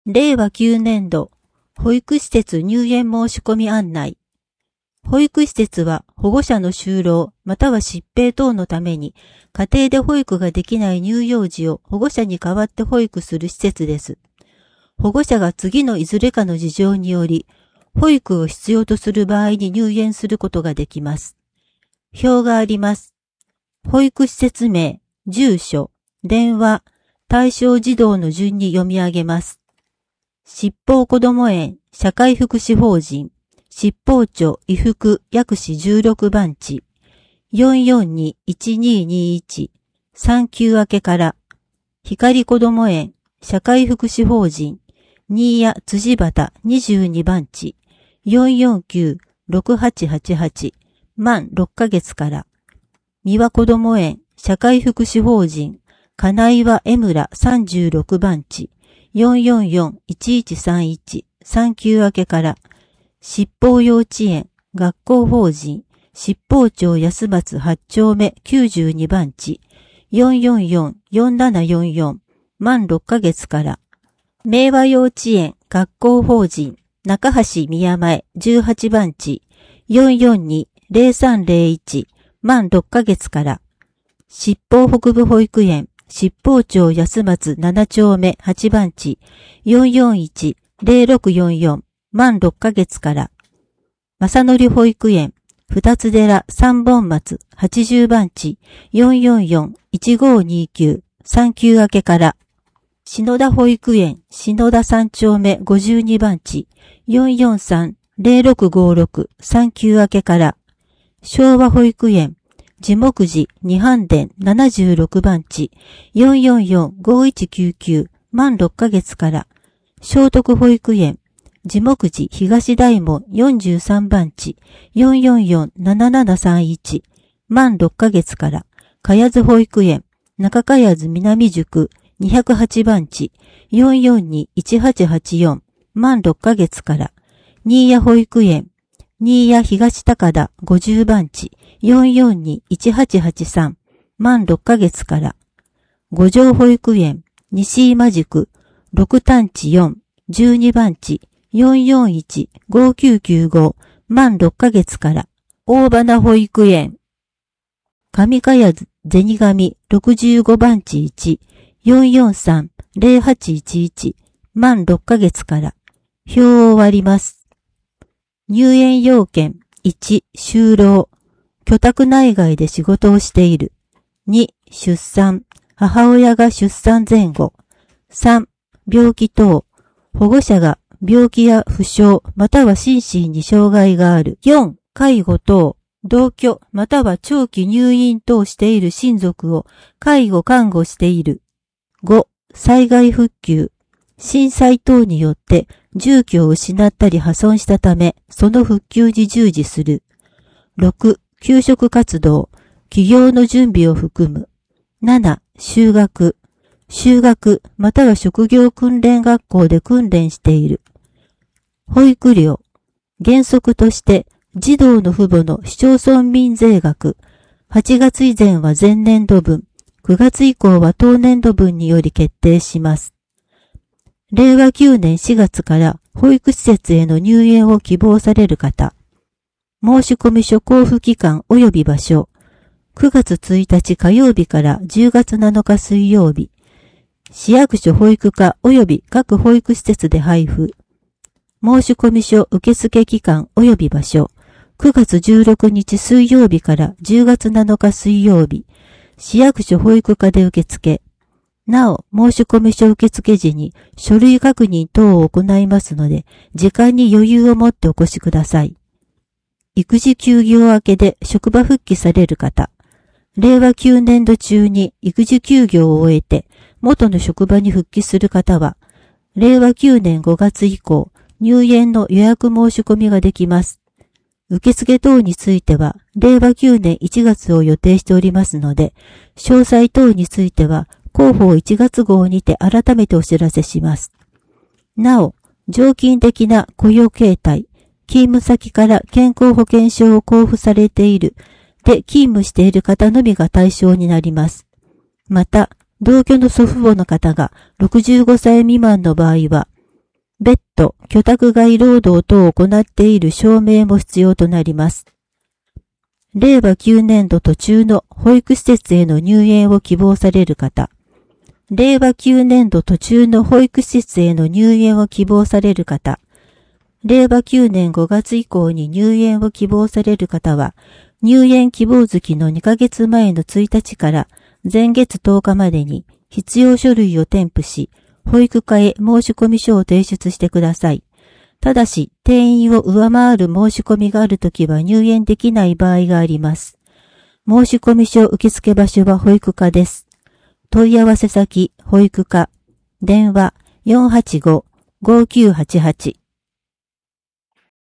令和9年度、保育施設入園申し込み案内。保育施設は保護者の就労または疾病等のために家庭で保育ができない乳幼児を保護者に代わって保育する施設です。保護者が次のいずれかの事情により保育を必要とする場合に入園することができます。表があります。保育施設名、住所、電話、対象児童の順に読み上げます。七宝こども園社会福祉法人七宝町伊福薬師16番地 442-1221 産休明けから光こども園社会福祉法人新谷辻端22番地 449-6888 満6ヶ月から三輪こども園社会福祉法人金岩江村36番地444-1131産休明けから七宝幼稚園学校法人七宝町安松8丁目92番地 444-4744 満6ヶ月から明和幼稚園学校法人中橋宮前18番地 442-0301 満6ヶ月から七宝北部保育園七宝町安松7丁目8番地 441-0644 満6ヶ月から正則保育園二つ寺三本松80番地 444-1529 産休明けから篠田保育園篠田3丁目52番地 443-0656 産休明けから昭和保育園地木寺二飯殿76番地 444-5199 満6ヶ月から聖徳保育園地木寺東大門43番地 444-7731 満6ヶ月から茅津保育園中茅津南宿208番地 442-1884 満6ヶ月から新谷保育園新谷東高田50番地 442-1883 満6ヶ月から五条保育園西今宿6単地4 12番地 441-5995 満6ヶ月から大花保育園上茅津銭神65番地1 443-0811 満6ヶ月から表を割ります。入園要件1、就労居宅内外で仕事をしている。2、出産母親が出産前後。3、病気等保護者が病気や負傷または心身に障害がある。4、介護等同居または長期入院等している親族を介護看護している。5、災害復旧震災等によって住居を失ったり破損したためその復旧に従事する。6、給食活動起業の準備を含む。7、就学または職業訓練学校で訓練している。保育料原則として児童の父母の市町村民税額8月以前は前年度分9月以降は当年度分により決定します。令和9年4月から保育施設への入園を希望される方申込書交付期間及び場所9月1日火曜日から10月7日水曜日市役所保育課及び各保育施設で配布申込書受付期間及び場所9月16日水曜日から10月7日水曜日市役所保育課で受付なお申込書受付時に書類確認等を行いますので時間に余裕を持ってお越しください。育児休業明けで職場復帰される方令和9年度中に育児休業を終えて元の職場に復帰する方は令和9年5月以降入園の予約申し込みができます。受付等については、令和9年1月を予定しておりますので、詳細等については、広報1月号にて改めてお知らせします。なお、常勤的な雇用形態、勤務先から健康保険証を交付されている、で勤務している方のみが対象になります。また、同居の祖父母の方が65歳未満の場合は、 別途、居宅外労働等を行っている証明も必要となります。令和9年度途中の保育施設への入園を希望される方。令和9年度途中の保育施設への入園を希望される方。令和9年5月以降に入園を希望される方は、入園希望月の2ヶ月前の1日から前月10日までに必要書類を添付し、保育課へ申込書を提出してください。ただし、定員を上回る申し込みがあるときは入園できない場合があります。申込書受付場所は保育課です。問い合わせ先、保育課。電話485-5988